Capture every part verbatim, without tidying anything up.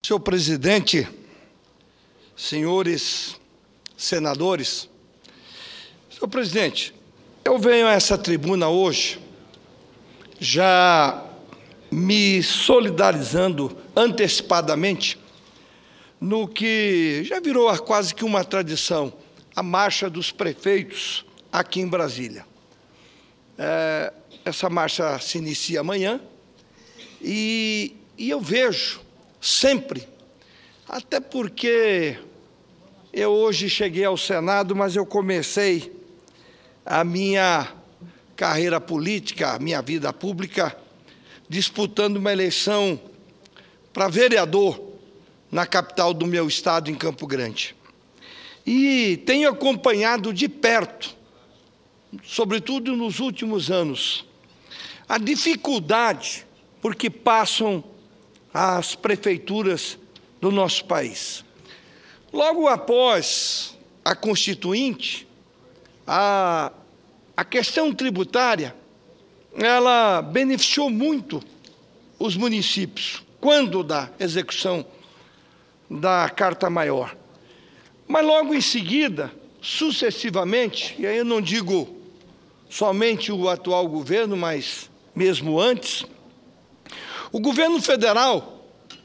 Senhor presidente, senhores senadores, senhor presidente, eu venho a essa tribuna hoje já me solidarizando antecipadamente no que já virou quase que uma tradição, a marcha dos prefeitos aqui em Brasília. É, essa marcha se inicia amanhã e, e eu vejo sempre, até porque eu hoje cheguei ao Senado, mas eu comecei a minha carreira política, a minha vida pública, disputando uma eleição para vereador na capital do meu estado, em Campo Grande. E tenho acompanhado de perto, sobretudo nos últimos anos, a dificuldade por que passam as prefeituras do nosso país. Logo após a Constituinte, a, a questão tributária, ela beneficiou muito os municípios, quando da execução da Carta Maior. Mas logo em seguida, sucessivamente, e aí eu não digo somente o atual governo, mas mesmo antes, o governo federal,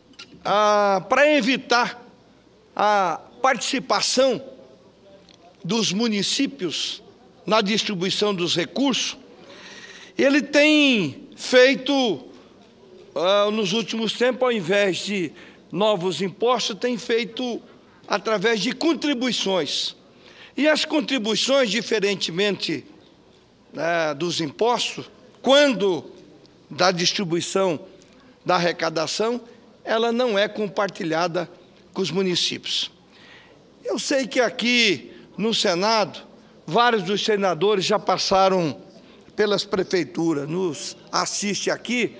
ah, para evitar a participação dos municípios na distribuição dos recursos, ele tem feito, ah, nos últimos tempos, ao invés de novos impostos, tem feito através de contribuições. E as contribuições, diferentemente né, dos impostos, quando da distribuição da arrecadação, ela não é compartilhada com os municípios. Eu sei que aqui no Senado, vários dos senadores já passaram pelas prefeituras. Nos assiste aqui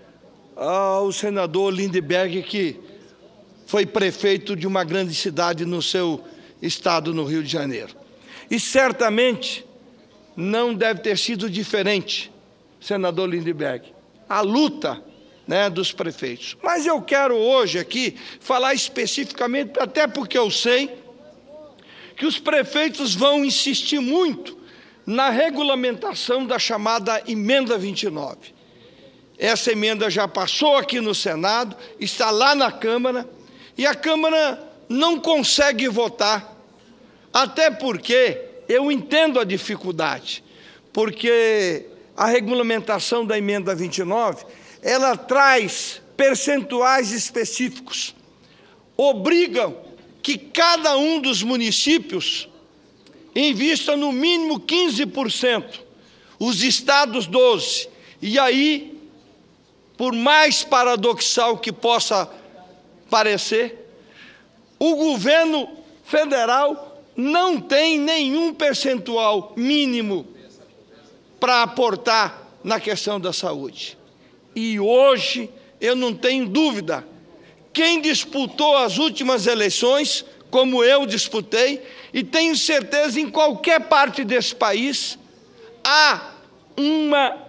ah, o senador Lindbergh, que foi prefeito de uma grande cidade no seu estado, no Rio de Janeiro. E certamente não deve ter sido diferente, senador Lindbergh, a luta né, dos prefeitos. Mas eu quero hoje aqui falar especificamente, até porque eu sei que os prefeitos vão insistir muito na regulamentação da chamada Emenda vinte e nove. Essa emenda já passou aqui no Senado, está lá na Câmara, e a Câmara não consegue votar, até porque eu entendo a dificuldade, porque a regulamentação da Emenda vinte e nove, ela traz percentuais específicos, obrigam que cada um dos municípios invista no mínimo quinze por cento, os estados doze por cento, e aí, por mais paradoxal que possa parecer, o governo federal não tem nenhum percentual mínimo para aportar na questão da saúde. E hoje, eu não tenho dúvida, quem disputou as últimas eleições, como eu disputei, e tenho certeza em qualquer parte desse país, há uma,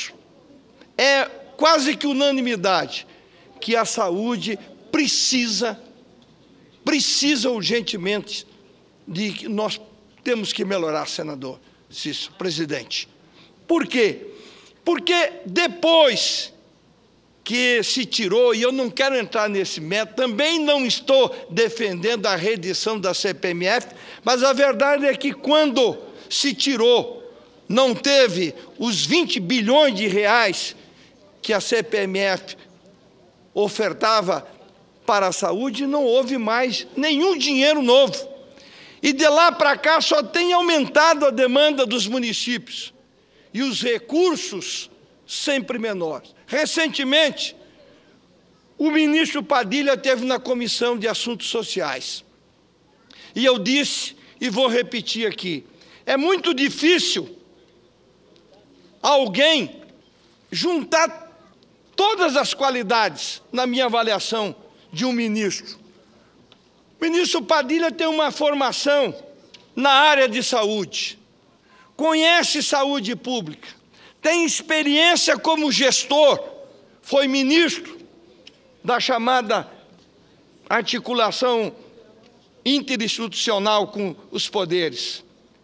é quase que unanimidade, que a saúde precisa, precisa urgentemente de que nós temos que melhorar, senador Cícero, presidente. Por quê? Porque depois que se tirou, e eu não quero entrar nesse método, também não estou defendendo a reedição da C P M F, mas a verdade é que quando se tirou, não teve os vinte bilhões de reais que a C P M F ofertava para a saúde, não houve mais nenhum dinheiro novo. E de lá para cá só tem aumentado a demanda dos municípios e os recursos sempre menores. Recentemente, o ministro Padilha esteve na Comissão de Assuntos Sociais. E eu disse, e vou repetir aqui, é muito difícil alguém juntar todas as qualidades, na minha avaliação, de um ministro. O ministro Padilha tem uma formação na área de saúde, conhece saúde pública, tem experiência como gestor, foi ministro da chamada articulação interinstitucional com os poderes.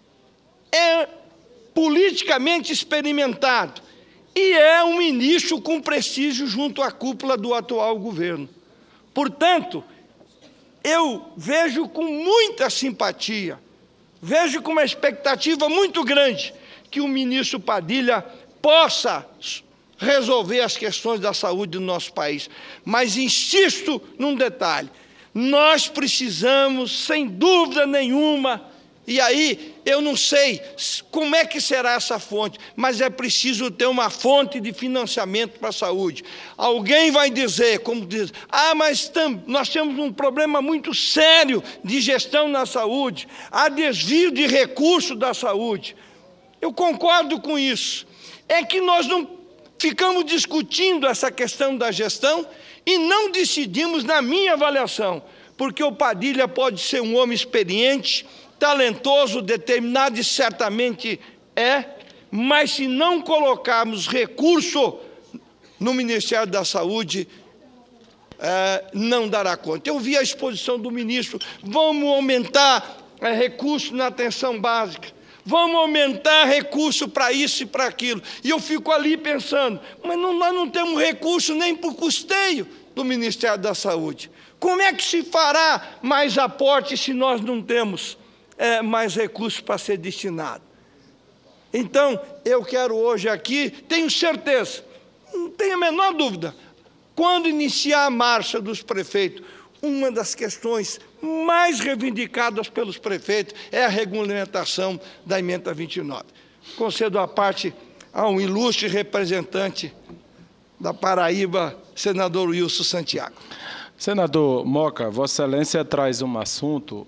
É politicamente experimentado e é um ministro com prestígio junto à cúpula do atual governo. Portanto, eu vejo com muita simpatia, vejo com uma expectativa muito grande que o ministro Padilha possa resolver as questões da saúde do nosso país. Mas insisto num detalhe: nós precisamos, sem dúvida nenhuma, e aí eu não sei como é que será essa fonte, mas é preciso ter uma fonte de financiamento para a saúde. Alguém vai dizer, como diz, ah, mas tam, nós temos um problema muito sério de gestão na saúde, há desvio de recursos da saúde. Eu concordo com isso. É que nós não ficamos discutindo essa questão da gestão e não decidimos, na minha avaliação, porque o Padilha pode ser um homem experiente, talentoso, determinado, e certamente é, mas se não colocarmos recurso no Ministério da Saúde, é, não dará conta. Eu vi a exposição do ministro: vamos aumentar é, recurso na atenção básica, vamos aumentar recurso para isso e para aquilo. E eu fico ali pensando, mas não, nós não temos recurso nem para o custeio do Ministério da Saúde. Como é que se fará mais aporte se nós não temos É, mais recursos para ser destinado? Então, eu quero hoje aqui, tenho certeza, não tenho a menor dúvida, quando iniciar a marcha dos prefeitos, uma das questões mais reivindicadas pelos prefeitos é a regulamentação da emenda vinte e nove. Concedo a parte a um ilustre representante da Paraíba, senador Wilson Santiago. Senador Moca, Vossa Excelência traz um assunto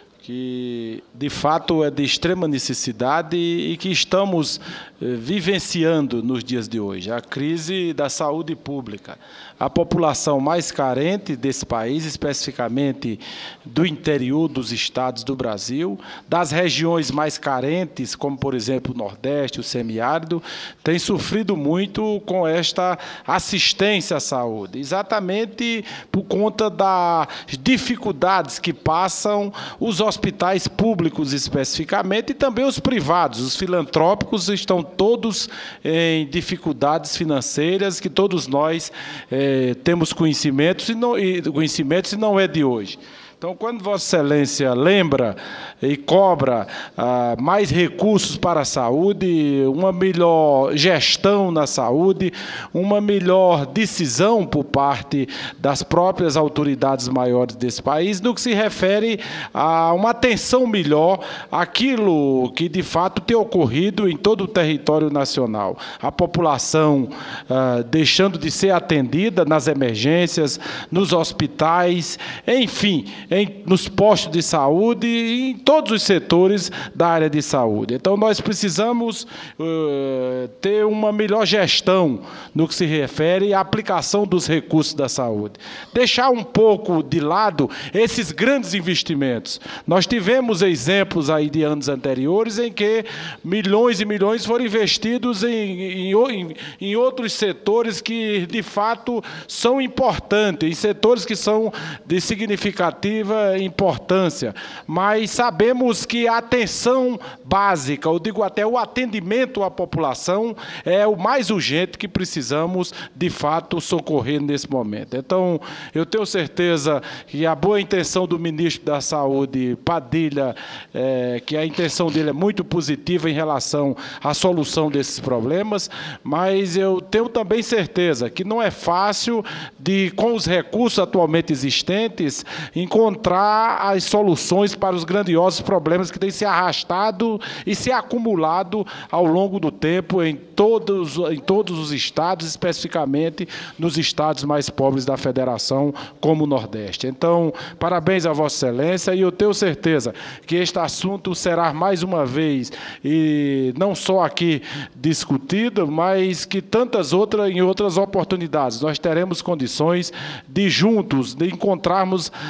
que, de fato, é de extrema necessidade e que estamos eh, vivenciando nos dias de hoje, a crise da saúde pública. A população mais carente desse país, especificamente do interior dos estados do Brasil, das regiões mais carentes, como, por exemplo, o Nordeste, o semiárido, tem sofrido muito com esta assistência à saúde, exatamente por conta das dificuldades que passam os hospitais públicos especificamente e também os privados. Os filantrópicos estão todos em dificuldades financeiras que todos nós eh, temos conhecimentos e, não, e conhecimentos e não é de hoje. Então, quando Vossa Excelência lembra e cobra ah, mais recursos para a saúde, uma melhor gestão na saúde, uma melhor decisão por parte das próprias autoridades maiores desse país, no que se refere a uma atenção melhor àquilo que, de fato, tem ocorrido em todo o território nacional. A população ah, deixando de ser atendida nas emergências, nos hospitais, enfim, Em, nos postos de saúde e em todos os setores da área de saúde. Então, nós precisamos uh, ter uma melhor gestão no que se refere à aplicação dos recursos da saúde. Deixar um pouco de lado esses grandes investimentos. Nós tivemos exemplos aí de anos anteriores em que milhões e milhões foram investidos em, em, em outros setores que, de fato, são importantes, em setores que são de significativa importância, mas sabemos que a atenção básica, eu digo até o atendimento à população, é o mais urgente que precisamos, de fato, socorrer nesse momento. Então, eu tenho certeza que a boa intenção do ministro da Saúde, Padilha, é, que a intenção dele é muito positiva em relação à solução desses problemas, mas eu tenho também certeza que não é fácil de, com os recursos atualmente existentes, encontrar as soluções para os grandiosos problemas que têm se arrastado e se acumulado ao longo do tempo em todos, em todos os estados, especificamente nos estados mais pobres da Federação, como o Nordeste. Então, parabéns a Vossa Excelência e eu tenho certeza que este assunto será mais uma vez, e não só aqui discutido, mas que tantas outras, em outras oportunidades, nós teremos condições de juntos, de encontrarmos a solução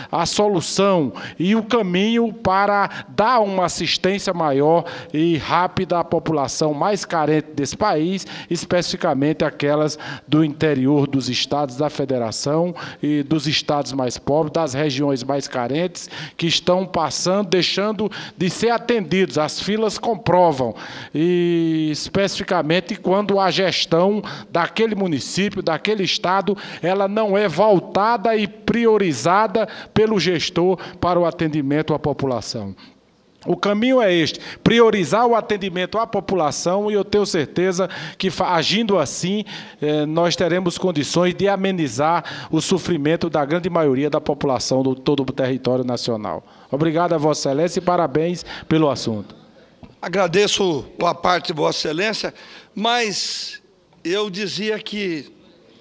solução e o caminho para dar uma assistência maior e rápida à população mais carente desse país, especificamente aquelas do interior dos estados da federação e dos estados mais pobres, das regiões mais carentes, que estão passando, deixando de ser atendidos. As filas comprovam, e especificamente quando a gestão daquele município, daquele estado, ela não é voltada e priorizada pelo gestor para o atendimento à população. O caminho é este, priorizar o atendimento à população, e eu tenho certeza que, agindo assim, eh, nós teremos condições de amenizar o sofrimento da grande maioria da população do todo o território nacional. Obrigado a Vossa Excelência e parabéns pelo assunto. Agradeço a parte de Vossa Excelência, mas eu dizia que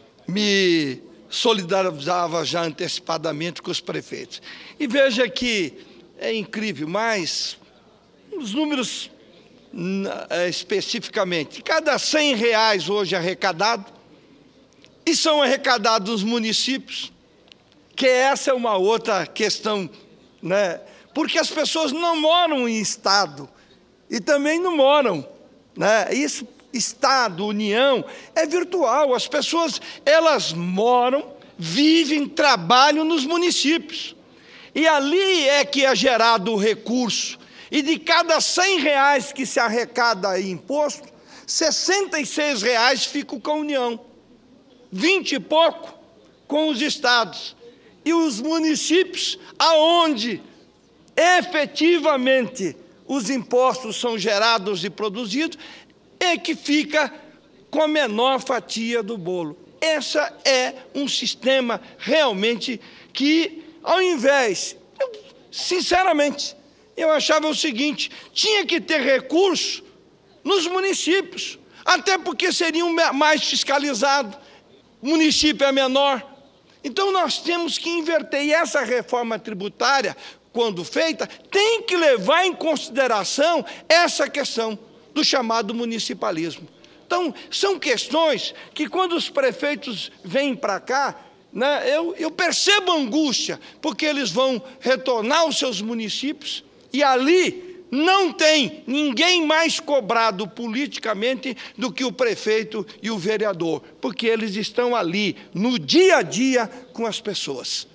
me solidarizava já antecipadamente com os prefeitos. E veja que é incrível, mas os números especificamente, cada cem reais hoje arrecadado, e são arrecadados nos municípios, que essa é uma outra questão, né? Porque as pessoas não moram em estado, e também não moram, né? Isso, estado, união, é virtual. As pessoas, elas moram, vivem, trabalham nos municípios. E ali é que é gerado o recurso. E de cada cem reais que se arrecada em imposto, sessenta e seis reais ficam com a União, vinte e pouco com os estados. E os municípios, aonde efetivamente os impostos são gerados e produzidos, é que fica com a menor fatia do bolo. Esse é um sistema realmente que, ao invés, eu, sinceramente, eu achava o seguinte: tinha que ter recurso nos municípios, até porque seriam mais fiscalizados, o município é menor. Então nós temos que inverter, e essa reforma tributária, quando feita, tem que levar em consideração essa questão do chamado municipalismo. Então, são questões que, quando os prefeitos vêm para cá, né, eu, eu percebo angústia, porque eles vão retornar aos seus municípios e ali não tem ninguém mais cobrado politicamente do que o prefeito e o vereador, porque eles estão ali, no dia a dia, com as pessoas.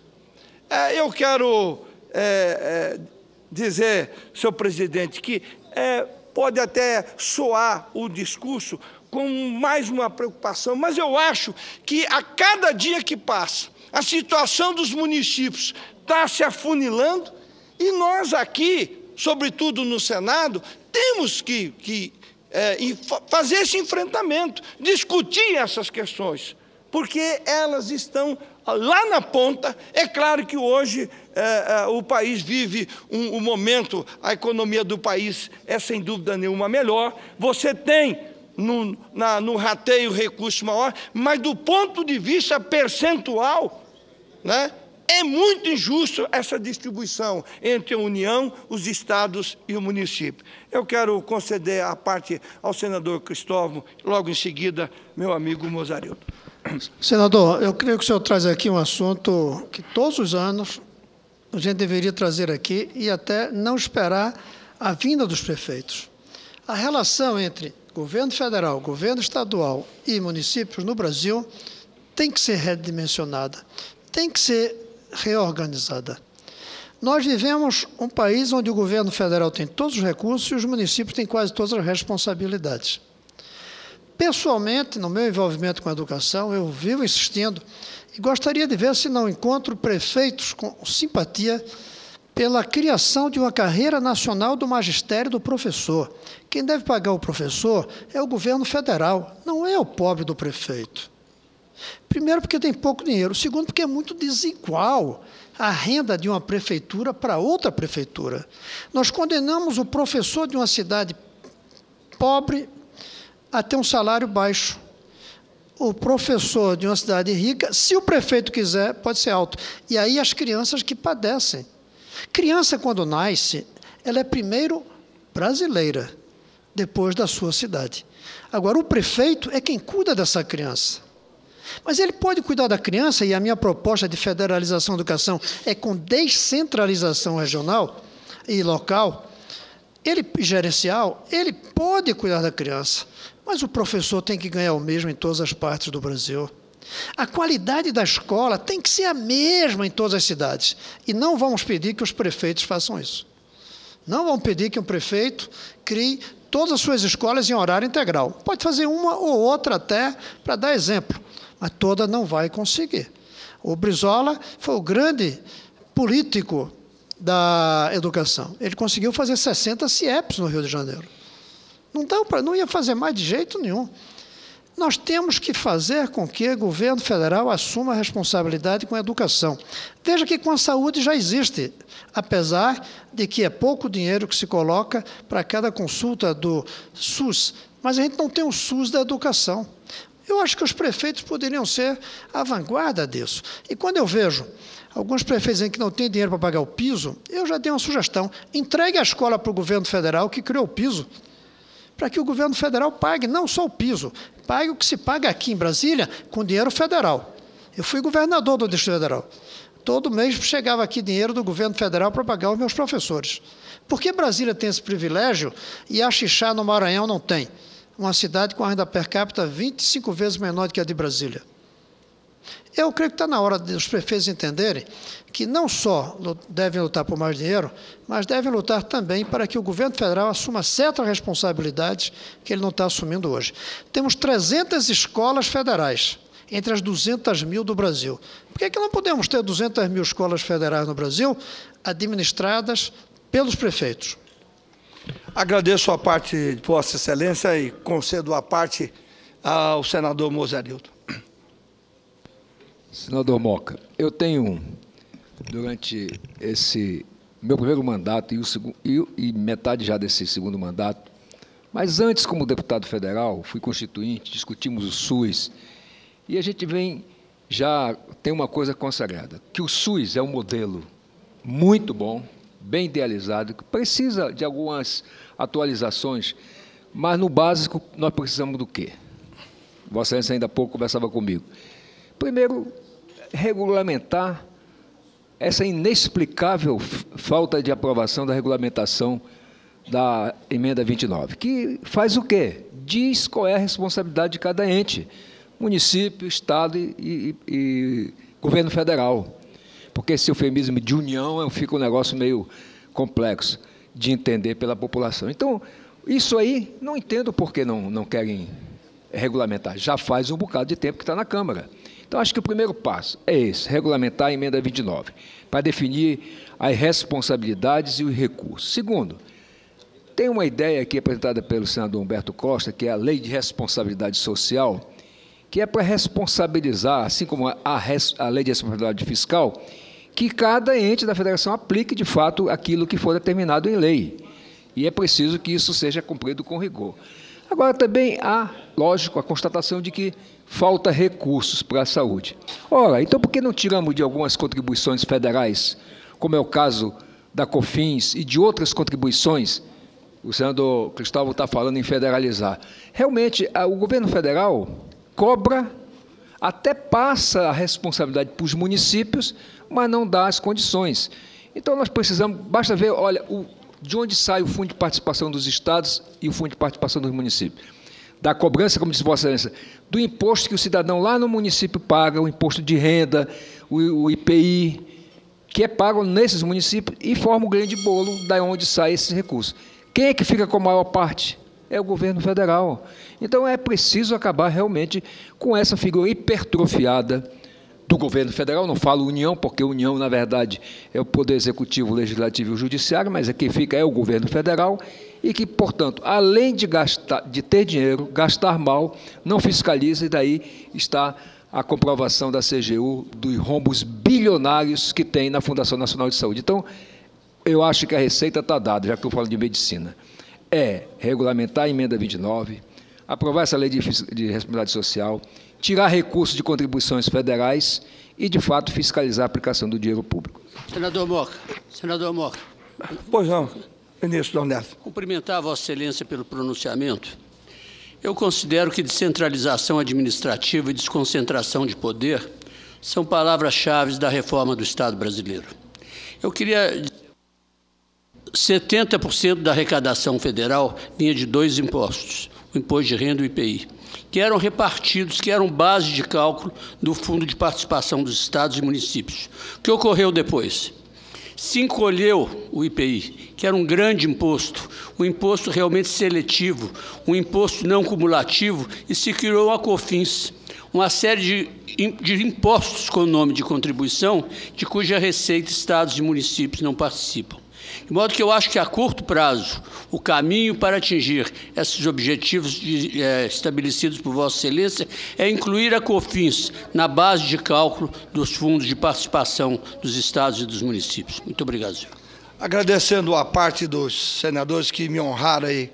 É, eu quero é, é, dizer, senhor presidente, que é, pode até soar o discurso com mais uma preocupação, mas eu acho que a cada dia que passa, a situação dos municípios está se afunilando, e nós aqui, sobretudo no Senado, temos que, que é, fazer esse enfrentamento, discutir essas questões, porque elas estão lá na ponta. É claro que hoje é, é, o país vive um, um momento, a economia do país é sem dúvida nenhuma melhor, você tem no, na, no rateio recurso maior, mas do ponto de vista percentual, né, é muito injusto essa distribuição entre a União, os estados e o município. Eu quero conceder a parte ao senador Cristóvão, logo em seguida, meu amigo Mozarildo. Senador, eu creio que o senhor traz aqui um assunto que todos os anos a gente deveria trazer aqui e até não esperar a vinda dos prefeitos. A relação entre governo federal, governo estadual e municípios no Brasil tem que ser redimensionada, tem que ser reorganizada. Nós vivemos um país onde o governo federal tem todos os recursos e os municípios têm quase todas as responsabilidades. Pessoalmente, no meu envolvimento com a educação, eu vivo insistindo e gostaria de ver se não encontro prefeitos com simpatia pela criação de uma carreira nacional do magistério do professor. Quem deve pagar o professor é o governo federal, não é o pobre do prefeito. Primeiro, porque tem pouco dinheiro. Segundo, porque é muito desigual a renda de uma prefeitura para outra prefeitura. Nós condenamos o professor de uma cidade pobre a ter um salário baixo. O professor de uma cidade rica, se o prefeito quiser, pode ser alto. E aí as crianças que padecem. Criança, quando nasce, ela é primeiro brasileira, depois da sua cidade. Agora, o prefeito é quem cuida dessa criança. Mas ele pode cuidar da criança, e a minha proposta de federalização da educação é com descentralização regional e local, ele, gerencial, ele pode cuidar da criança, mas o professor tem que ganhar o mesmo em todas as partes do Brasil. A qualidade da escola tem que ser a mesma em todas as cidades. E não vamos pedir que os prefeitos façam isso. Não vamos pedir que um prefeito crie todas as suas escolas em horário integral. Pode fazer uma ou outra até para dar exemplo, mas toda não vai conseguir. O Brizola foi o grande político da educação. Ele conseguiu fazer sessenta C I E Ps no Rio de Janeiro. Não, dá pra, não ia fazer mais de jeito nenhum. Nós temos que fazer com que o governo federal assuma a responsabilidade com a educação. Veja que com a saúde já existe, apesar de que é pouco dinheiro que se coloca para cada consulta do SUS, mas a gente não tem o SUS da educação. Eu acho que os prefeitos poderiam ser a vanguarda disso. E quando eu vejo alguns prefeitos dizendo que não tem dinheiro para pagar o piso, eu já dei uma sugestão. Entregue a escola para o governo federal que criou o piso, para que o governo federal pague não só o piso, pague o que se paga aqui em Brasília com dinheiro federal. Eu fui governador do Distrito Federal. Todo mês chegava aqui dinheiro do governo federal para pagar os meus professores. Por que Brasília tem esse privilégio e a Xixá, no Maranhão, não tem? Uma cidade com a renda per capita vinte e cinco vezes menor do que a de Brasília. Eu creio que está na hora dos prefeitos entenderem que não só devem lutar por mais dinheiro, mas devem lutar também para que o governo federal assuma certas responsabilidades que ele não está assumindo hoje. Temos trezentas escolas federais, entre as duzentas mil do Brasil. Por que, que não podemos ter duzentas mil escolas federais no Brasil administradas pelos prefeitos? Agradeço a parte de Vossa Excelência e concedo a parte ao senador Mozarildo. Senador Moca, eu tenho, durante esse meu primeiro mandato e, o segundo, e, e metade já desse segundo mandato, mas antes, como deputado federal, fui constituinte, discutimos o SUS, e a gente vem, já tem uma coisa consagrada, que o SUS é um modelo muito bom, bem idealizado, que precisa de algumas atualizações, mas no básico nós precisamos do quê? Vossa Excelência ainda há pouco conversava comigo. Primeiro, regulamentar essa inexplicável falta de aprovação da regulamentação da emenda vinte e nove, que faz o quê? Diz qual é a responsabilidade de cada ente, município, estado e, e, e governo federal. Porque esse eufemismo de união fica um negócio meio complexo de entender pela população. Então, isso aí, não entendo por que não, não querem regulamentar. Já faz um bocado de tempo que está na Câmara. Então, acho que o primeiro passo é esse, regulamentar a emenda vinte e nove, para definir as responsabilidades e os recursos. Segundo, tem uma ideia aqui apresentada pelo senador Humberto Costa, que é a Lei de Responsabilidade Social, que é para responsabilizar, assim como a, a Lei de Responsabilidade Fiscal, que cada ente da federação aplique, de fato, aquilo que for determinado em lei. E é preciso que isso seja cumprido com rigor. Agora, também há, lógico, a constatação de que falta recursos para a saúde. Ora, então por que não tiramos de algumas contribuições federais, como é o caso da COFINS e de outras contribuições? O senador Cristóvão está falando em federalizar. Realmente, o governo federal cobra, até passa a responsabilidade para os municípios, mas não dá as condições. Então, nós precisamos, basta ver, olha, o, de onde sai o Fundo de Participação dos Estados e o Fundo de Participação dos Municípios. Da cobrança, como disse Vossa Excelência, do imposto que o cidadão lá no município paga, o imposto de renda, o, o I P I, que é pago nesses municípios e forma um grande bolo da onde sai esses recursos. Quem é que fica com a maior parte? É o governo federal. Então, é preciso acabar realmente com essa figura hipertrofiada do governo federal. Não falo União, porque União, na verdade, é o Poder Executivo, Legislativo e o Judiciário, mas quem fica é o governo federal e que, portanto, além de, gastar, de ter dinheiro, gastar mal, não fiscaliza, e daí está a comprovação da C G U dos rombos bilionários que tem na Fundação Nacional de Saúde. Então, eu acho que a receita está dada, já que eu falo de medicina. É regulamentar a emenda vinte e nove, aprovar essa lei de, de responsabilidade social, tirar recursos de contribuições federais e, de fato, fiscalizar a aplicação do dinheiro público. Senador Moca, senador Moca. Pois não, ministro Donello. Cumprimentar a Vossa Excelência pelo pronunciamento Eu considero que descentralização administrativa e desconcentração de poder são palavras-chave da reforma do Estado brasileiro. Eu queria... setenta por cento da arrecadação federal vinha de dois impostos, o imposto de renda e o I P I, que eram repartidos, que eram base de cálculo do Fundo de Participação dos Estados e Municípios. O que ocorreu depois? Se encolheu o I P I, que era um grande imposto, um imposto realmente seletivo, um imposto não cumulativo, e se criou a COFINS, uma série de, de impostos com o nome de contribuição, de cuja receita estados e municípios não participam. De modo que eu acho que, a curto prazo, o caminho para atingir esses objetivos de, é, estabelecidos por Vossa Excelência é incluir a COFINS na base de cálculo dos fundos de participação dos estados e dos municípios. Muito obrigado, senhor. Agradecendo a parte dos senadores que me honraram aí,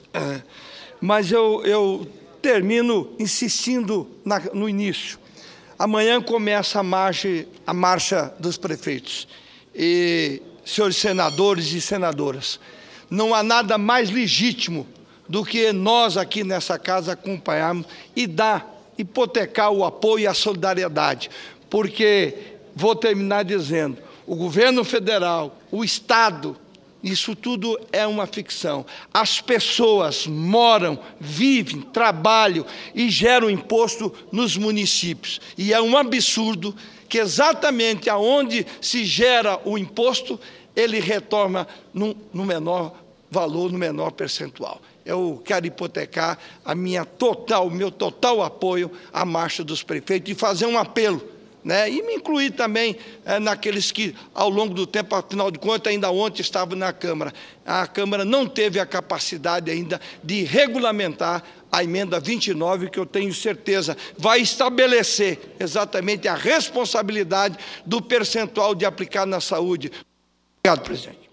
mas eu, eu termino insistindo na, no início. Amanhã começa a marcha, a marcha dos prefeitos. E... senhores senadores e senadoras, não há nada mais legítimo do que nós aqui nessa casa acompanharmos e dar, hipotecar o apoio e a solidariedade, porque, vou terminar dizendo, o governo federal, o Estado, isso tudo é uma ficção. As pessoas moram, vivem, trabalham e geram imposto nos municípios. E é um absurdo que exatamente aonde se gera o imposto, ele retorna no, no menor valor, no menor percentual. Eu quero hipotecar a minha total, o meu total apoio à marcha dos prefeitos e fazer um apelo, né? E me incluir também é, naqueles que, ao longo do tempo, afinal de contas, ainda ontem estavam na Câmara. A Câmara não teve a capacidade ainda de regulamentar a emenda vinte e nove, que eu tenho certeza vai estabelecer exatamente a responsabilidade do percentual de aplicar na saúde. Obrigado, presidente.